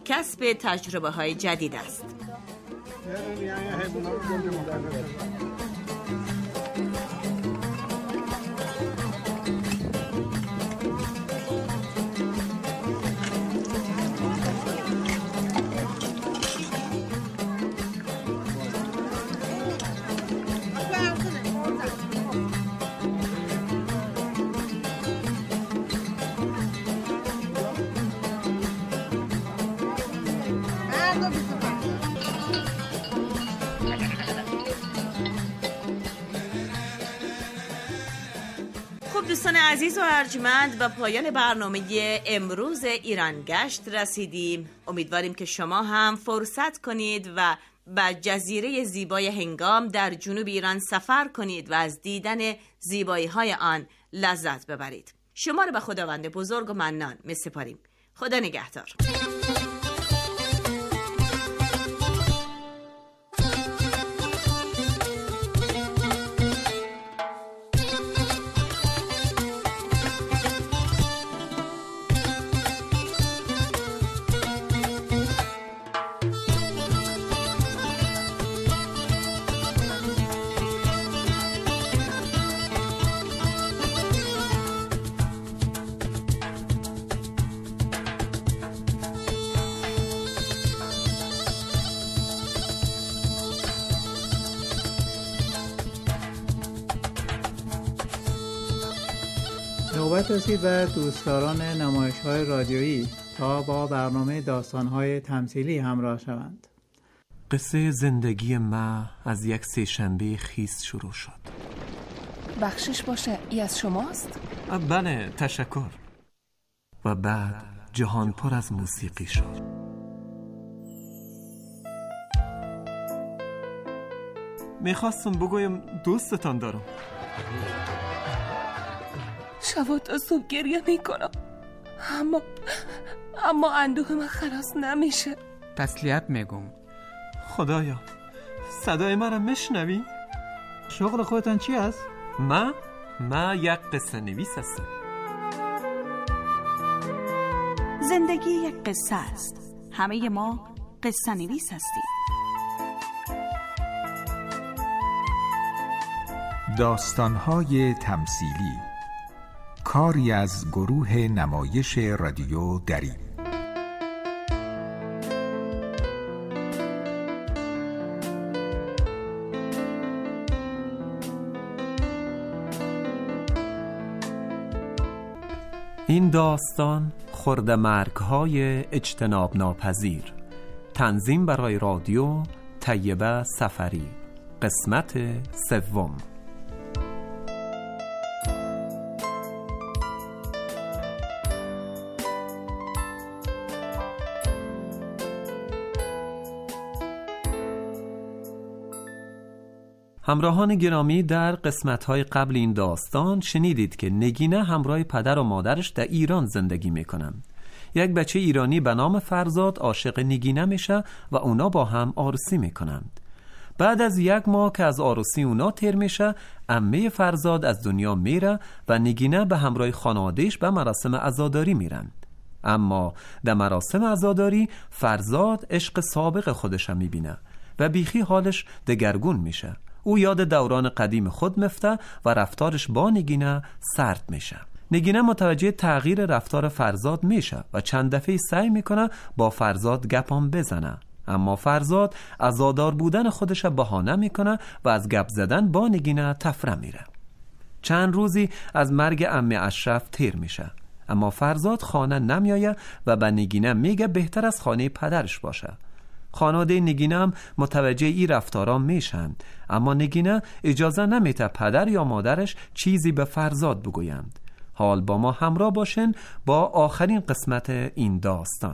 کسب تجربه های جدید است. دوستان عزیز و ارجمند، به پایان برنامه امروز ایران گشت رسیدیم. امیدواریم که شما هم فرصت کنید و به جزیره زیبای هنگام در جنوب ایران سفر کنید و از دیدن زیبایی های آن لذت ببرید. شما رو به خداوند بزرگ و منان می‌سپاریم. خدا نگهدار. نوبت رسید به دوستداران نمایش‌های رادیویی تا با برنامه داستان‌های تمثیلی همراه شوند. قصه زندگی ما از یک سه‌شنبه خیس شروع شد. بخشش باشه، ای از شماست؟ بله، تشکر. و بعد جهان پر از موسیقی شد. میخواستم بگویم دوستتان دارم. شب تا صبح گریه میکنم، اما اندوه من خلاص نمیشه. تسلیت میگم. خدایا، صدای مرا میشنوی؟ شغل خودتان چی است؟ ما یک قصه نویس هستم. زندگی یک قصه است. همه ما قصه نویس هستیم. داستان‌های تمثیلی، کاری از گروه نمایش رادیو دری. این داستان خرده مرگ‌های اجتناب ناپذیر. تنظیم برای رادیو طیبه سفری. قسمت سوم. همراهان گرامی، در قسمت‌های قبل این داستان شنیدید که نگینه همراه پدر و مادرش در ایران زندگی میکنند. یک بچه ایرانی به نام فرزاد عاشق نگینه میشه و اونا با هم عروسی میکنند. بعد از 1 ماه که از عروسی اونا تیر میشه، عمه فرزاد از دنیا میره و نگینه به همراه خانواده‌اش به مراسم عزاداری میرن. اما در مراسم عزاداری فرزاد عشق سابق خودش میبینه و بیخی حالش دگرگون میشه. او یاد دوران قدیم خود میفته و رفتارش با نگینه سرد میشه. نگینه متوجه تغییر رفتار فرزاد میشه و چند دفعه سعی میکنه با فرزاد گپام بزنه، اما فرزاد عزادار بودن خودش بهانه میکنه و از گپ زدن با نگینه تفره میره. چند روزی از مرگ عمه اشرف تیر میشه، اما فرزاد خانه نمیایه و به نگینه میگه بهتر از خانه پدرش باشه. خانواده نگینه هم متوجه ای رفتارا میشن، اما نگینه اجازه نمیده پدر یا مادرش چیزی به فرزاد بگویند. حال با ما همراه باشین با آخرین قسمت این داستان.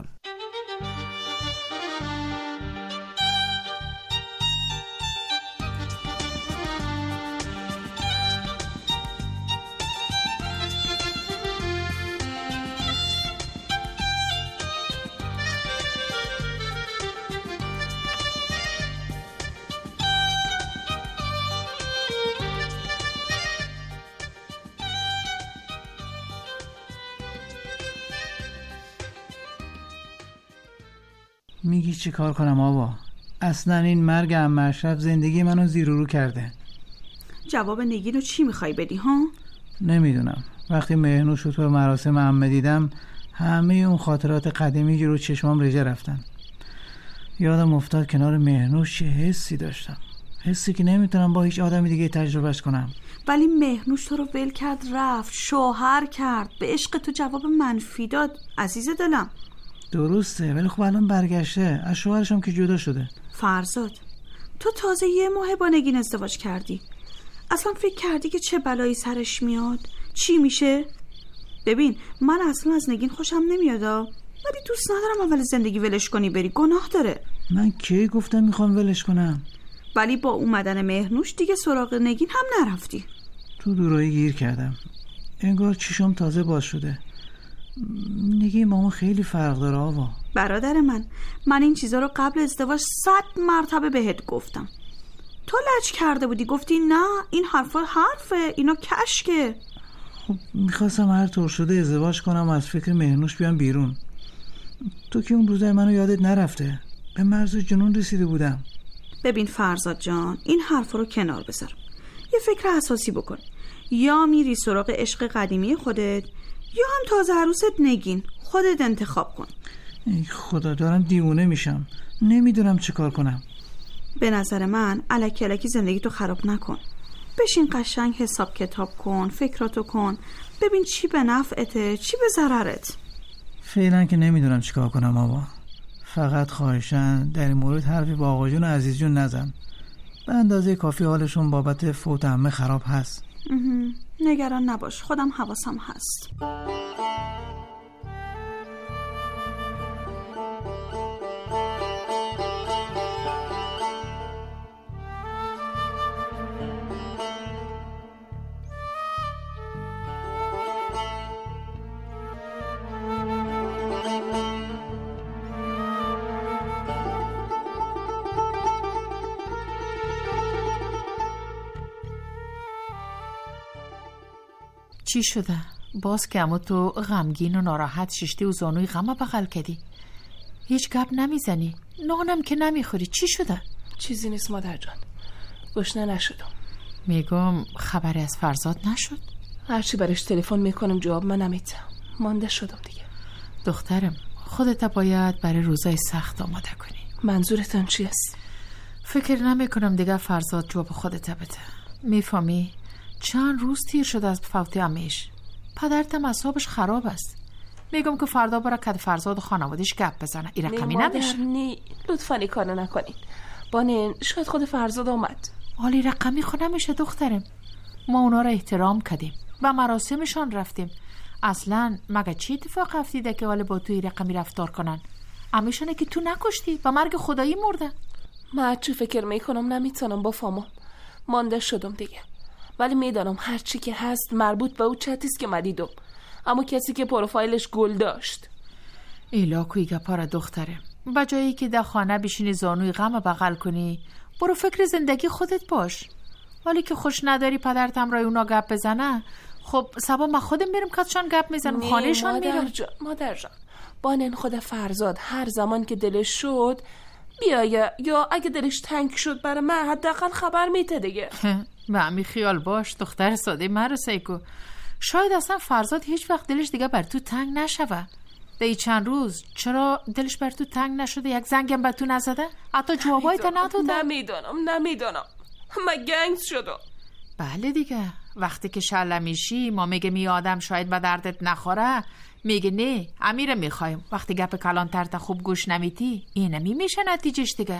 میگی چی کار کنم آوا؟ اصلا این مرگ عمه اشرف زندگی منو زیر و رو کرده. جواب نگین رو چی میخوای بدی ها؟ نمیدونم. وقتی مهنوش رو تو مراسم عمه دیدم همه اون خاطرات قدیمی رو چشمام ریزه رفتن. یادم افتاد کنار مهنوش چه حسی داشتم، حسی که نمیتونم با هیچ آدمی دیگه تجربهش کنم. ولی مهنوش تو رو ول کرد رفت، شوهر کرد، به عشق تو جواب منفی داد. عزیز دلم درسته، ولی خب الان برگشته، از شوهرش هم که جدا شده. فرزاد تو تازه یه ماه با نگین ازدواج کردی، اصلا فکر کردی که چه بلایی سرش میاد؟ چی میشه؟ ببین من اصلا از نگین خوشم نمیاد، ولی دوست ندارم اول زندگی ولش کنی بری، گناه داره. من کی گفتم میخوام ولش کنم؟ ولی با اومدن مهنوش دیگه سراغ نگین هم نرفتی. تو دورایی گیر کردم، انگار چشم تازه باز شده. نگین ماما خیلی فرق داره آوا. برادر من این چیزا رو قبل ازدواج 100 مرتبه بهت گفتم. تو لج کرده بودی، گفتی نه این حرفه، اینا کشکه. خب میخواستم هر طور شده ازدواج کنم و از فکر مهنوش بیام بیرون. تو که اون روزای منو یادت نرفته، به مرز جنون رسیده بودم. ببین فرزاد جان، این حرفا رو کنار بذار، یه فکر اساسی بکن. یا میری سراغ عشق قدیمی خودت، یا هم تازه عروست نگین، خودت انتخاب کن. ای خدا دارم دیوونه میشم، نمیدونم چه کار کنم. به نظر من الکی زندگی تو خراب نکن، بشین قشنگ حساب کتاب کن، فکراتو کن، ببین چی به نفعته چی به ضررت. فعلا که نمیدونم چی کار کنم آبا، فقط خواهشن در این مورد حرفی با آقا جون و عزیز جون نزن، به اندازه کافی حالشون بابت فوت عمه خراب هست. نگران نباش، خودم حواسم هست. چی شده؟ باز که امو تو غمگین و ناراحت ششتی و زانوی غم بغل کردی، هیچ گپ نمیزنی، نانم که نمیخوری، چی شده؟ چیزی نیست مادر جان، گشنه نشدم. میگم خبری از فرزاد نشد؟ هرچی برش تلفن میکنم جواب من نمیده، مانده شدم دیگه. دخترم خودت باید برای روزای سخت آماده کنی. منظورتان چی است؟ فکر نمیکنم دیگه فرزاد جواب خودت بده. میفهمی؟ چند روز تیر شده از فوت عمه‌اش، پدرتم اعصابش خراب است. میگم که فردا برای کد فرزاد و خانواده‌اش گپ بزنه، این رقمی نمیشه. نه لطفاً این کارو نکنین بانین، شاید خود فرزاد اومد. حالی رقمی خود نمیشه دخترم، ما اونا رو احترام کردیم و مراسمشان رفتیم. اصلا مگه چی اتفاق افتیده که حالا با توی رقمی رفتار کنن؟ عمه‌شونه که تو نکشتی و مرگ خدایی مرده. من چی فکر میکنم نمیتونم بفهمم، مانده شدم دیگه. ولی میدانم هر چی که هست مربوط به اون چتیست که مدیدم، اما کسی که پروفایلش گل داشت. ایلا کوی گپاره دختره، بجایی که در خانه بشینی زانوی غم بغل کنی، برو فکر زندگی خودت باش. ولی که خوش نداری پدرت هم رای اونا گپ بزنه، خب سبا من خودم میرم کاتشان گپ میزنم، خانهشان میرم. مادر جان بانن خود فرزاد هر زمان که دلش شد بیایه، یا اگه دلش تنگ شد برای من حداقل خبر میده دیگه. و همی خیال باش دختر ساده مرو سیکو، شاید اصلا فرزاد هیچ وقت دلش دیگه بر تو تنگ نشوه. دی چند روز چرا دلش بر تو تنگ نشده؟ یک زنگم بر تو نزده؟ حتی جوابایی تا نداده؟ نمیدونم من گنگ شدم. بله دیگه، وقتی که شله میشی ما میگه می آدم شاید به دردت نخوره، میگه نه امیره میخوایم. وقتی گپ کلان ترت خوب گوش نمیدی اینه میشه نتیجهش دیگه.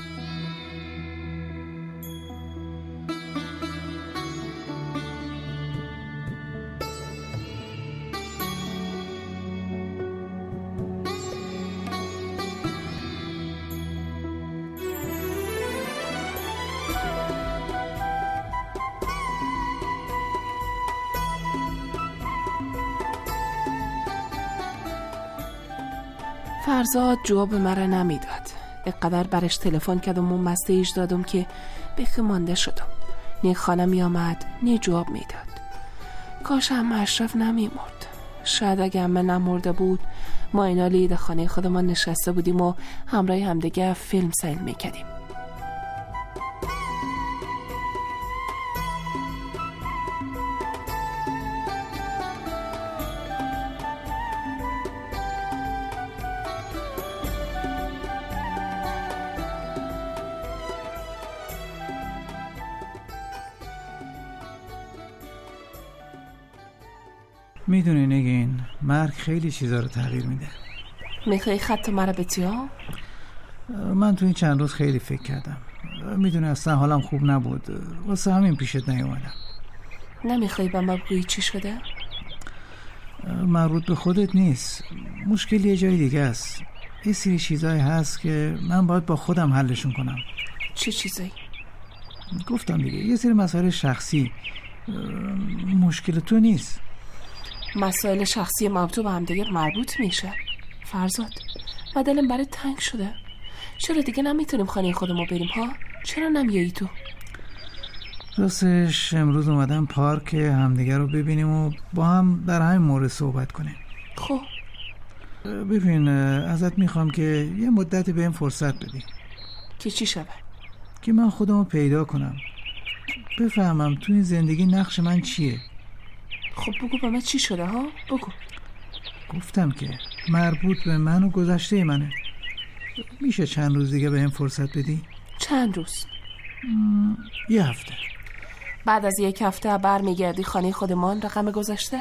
فرزاد جواب مرا نمیداد. اینقدر برش تلفن کردم و مسیج دادم که بخی مانده شدم. نه خانه می آمد نه جواب میداد. کاش هم اشرف نمیمرد. شاید اگه همه نمرده بود ما اینا لید خانه خودمان نشسته بودیم و همراه همدیگه فیلم سیل میکردیم. میدونی نگین، مرگ خیلی چیزا رو تغییر میده. میخوای خط مرا بتیا؟ من تو این چند روز خیلی فکر کردم. میدونی اصلا حالم خوب نبود، واسه همین پیشت نیومدم. نمیخوای با ما بگویی چی شده؟ مربوط به خودت نیست، مشکل یه جای دیگه است. یه سری چیزایی هست که من باید با خودم حلشون کنم. چه چیزایی؟ گفتم دیگه، یه سری مسائل شخصی. مشکل تو نیست. مسائل شخصی ما تو به هم دیگه مربوط میشه. فرزاد، من دلم برای تنگ شده. چرا دیگه نمیتونیم خانه خودمو بریم ها؟ چرا نمیایی تو؟ راستش امروز اومدم پارک همدیگه رو ببینیم و با هم در همین مورد صحبت کنیم. خب ببین، ازت میخوام که یه مدتی بهم فرصت بدی. که چی شده؟ که من خودمو پیدا کنم، بفهمم تو این زندگی نقش من چیه. خب بگو با من چی شده ها؟ بگو. گفتم که مربوط به من و گذشته منه. میشه چند روز دیگه بهم فرصت بدی؟ چند روز؟ یه هفته. بعد از یک هفته برمیگردی خانه خودمان رقم گذشته؟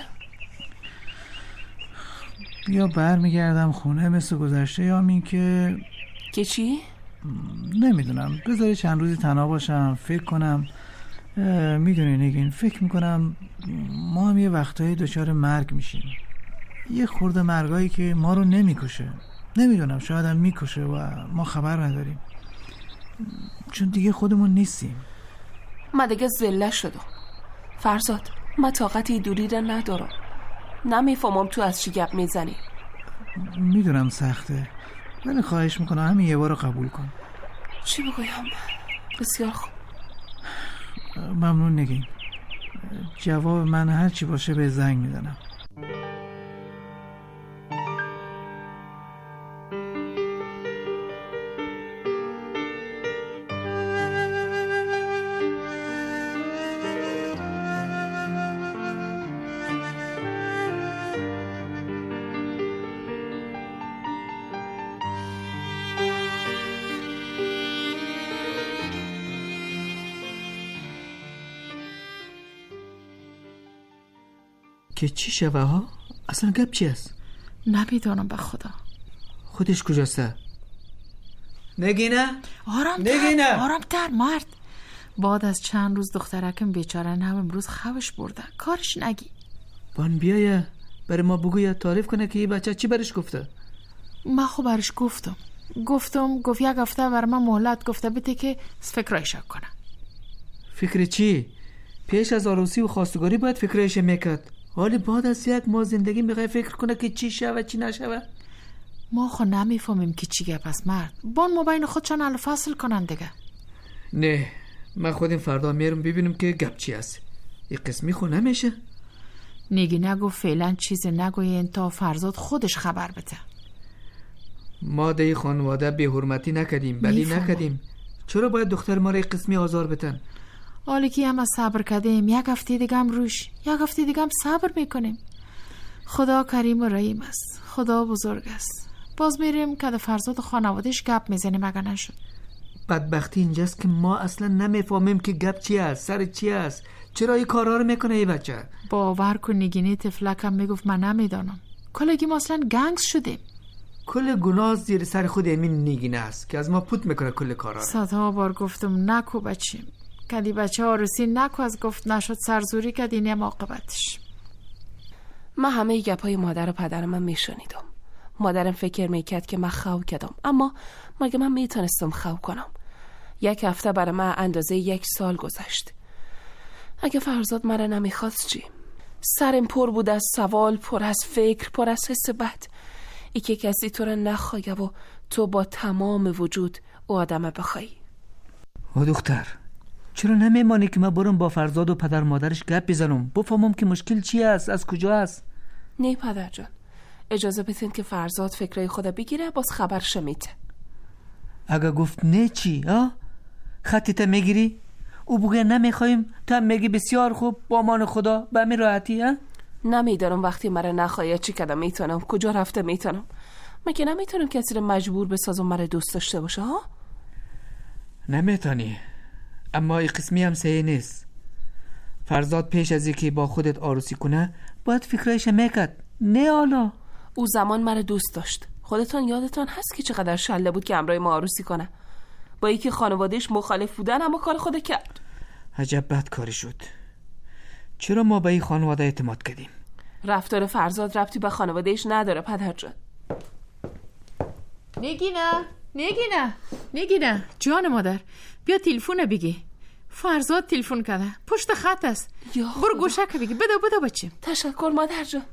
یا برمیگردم خونه مثل گذشته یا این که چی؟ نمیدونم، بذاری چند روزی تنها باشم، فکر کنم. میدونی نگین، فکر میکنم ما هم یه وقتایی دچار مرگ میشیم. یه خورده مرگایی که ما رو نمیکشه. نمیدونم، شاید هم میکشه و ما خبر نداریم، چون دیگه خودمون نیستیم. من دیگه زله شدم فرزاد. من طاقتی دوری رو ندارم. نمیفهمم تو از چی گپ میزنی. میدونم سخته، ولی خواهش میکنم همین یه بار قبول کن. چی بگویم؟ بسیار خوب. ممنون نگین. جواب من هر چی باشه به زنگ میزنم. که چی شوه ها؟ اصلا گپ چی است؟ نمیدونم به خدا. خودش کجاسته؟ نگینه؟ آرام تر مرد. بعد از چند روز دخترکم بیچاره نه امروز خوش برده. کارش نگی. بان بیایه برای ما بگویه، تعریف کنه که این بچه چی برش گفته. من خب برش گفت یک هفته بر من مهلت گفته بده که فکرایش کنه. فکر چی؟ پیش از عروسی و خواستگاری باید فکرایش میکرد. حالی بعد از یک ماه زندگی میخوای فکر کنه که چی شوه چی نشوه. ما خو نمیفهمیم که چی گپ است مرد. بان مبین خودشان حل فصل کنن دیگه. نه، من خودم فردا میرم ببینم که گپ چی است. این قسمی خو نمیشه. نگو فعلا چیزی نگوین تا فرزاد خودش خبر بده. ما دی خانواده به حرمتی نکردیم، بدی نکردیم. چرا باید دختر ما را قسمی آزار بتن؟ حالی که هم صبر کردیم، یک هفته دیگه هم روش، یک هفته دیگه هم صبر میکنیم. خدا کریم و رحیم است، خدا بزرگ است. باز میریم که فرزاد خانوادهش گپ میزنیم اگر نشد. بدبختی اینجاست که ما اصلا نمیفهمیم که گپ چی است، سر چی است. چرا این کارا رو میکنه این بچه؟ باور کن نگینی تفلکم میگفت من نمیدانم. کلگی ما اصلا گنگس شدیم. کل گناه زیر سر خود امین نگینه است که از ما پوت میکنه کل کارا. صدها بار گفتم نکو بچیم. کدی بچه عروسی نکو، از گفت نشد سرزوری کدی نیم عاقبتش. من همه گپای مادر و پدر من میشنیدم. مادرم فکر میکرد که من خو کردم، اما مگه من میتونستم خو کنم؟ یک هفته برای من اندازه 1 سال گذشت. اگه فرزاد مرا نمیخواست چی؟ سرم پر بود از سوال، پر از فکر، پر از حس بد. ای که کسی تو را نخواهی و تو با تمام وجود او آدم بخوایی. او دختر، چرا نمیمانی که من برم با فرزاد و پدر مادرش گپ بزنم، بفهمم که مشکل چی است، از کجا است؟ نه پدر جان، اجازه بدین که فرزاد فکرای خدا بگیره، باز خبر شمیته. اگه گفت نه چی؟ خطیت میگیری؟ او بگه نمیخوایم، تو هم میگی بسیار خوب، با امان خدا، به همین راحتی. نمیدارم وقتی مرا نخواهید چی کدام میتونم، کجا رفته میتونم. مگه نمیتونم کسی رو مجبور بسازم مرا دوست داشته باشه ها؟ نمیتونی، اما این قسمی هم صحیح نیست. فرزاد پیش از اینکه با خودت عروسی کنه باید فکرایش میکرد، نه حالا. او زمان مرا دوست داشت. خودتون یادتون هست که چقدر شله بود که همراه ما عروسی کنه، با اینکه خانوادهش مخالف بودن، اما کار خود کرد. عجب بد کاری شد. چرا ما به این خانواده اعتماد کردیم؟ رفتار فرزاد ربطی به خانوادهش نداره پدر جان. نگینه جان مادر، بیا تلفن بگی. فرزاد تلفن کرده، پشت خط است. برو گوشه که بگی. بده بچه. تشکر مادر جان.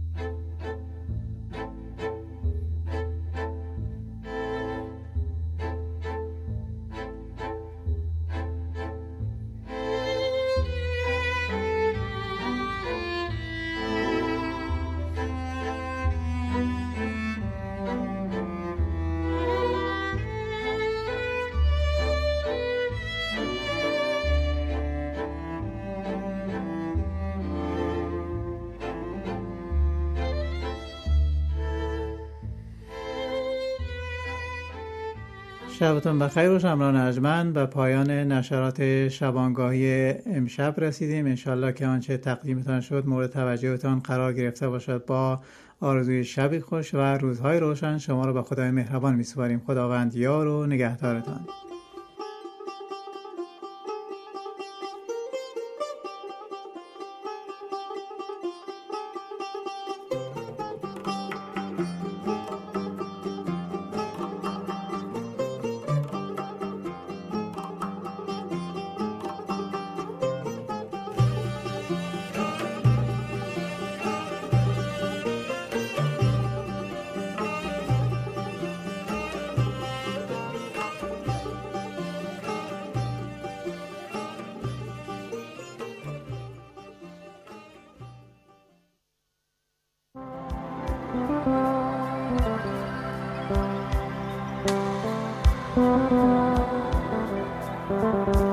شبتون بخیر و شمران ارجمند. به پایان نشرات شبانگاهی امشب رسیدیم. انشالله که آنچه تقدیمتان شد مورد توجهتان قرار گرفته باشد. با آرزوی شبی خوش و روزهای روشن شما را به خدای مهربان می‌سپاریم. خداوند یار و نگهدارتان. Thank you.